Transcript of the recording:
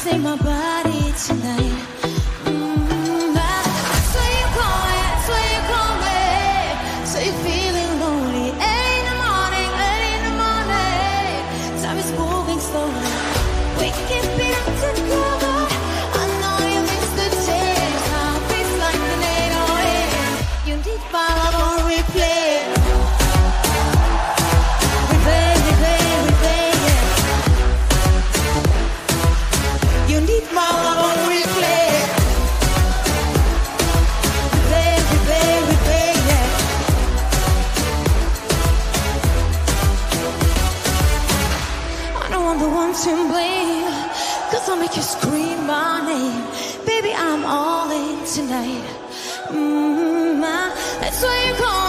take my body tonight. That's where you call me, that's where you call me. So you're feeling lonely. Early in the morning, early in the morning. Time is moving slowly. We can be together. I know you miss the days. How it feels like an 808. You need my love on replay. You need my love on replay. Replay, yeah. I know I'm the one to blame, 'cause I'll make you scream my name. Baby, I'm all in tonight. That's why you call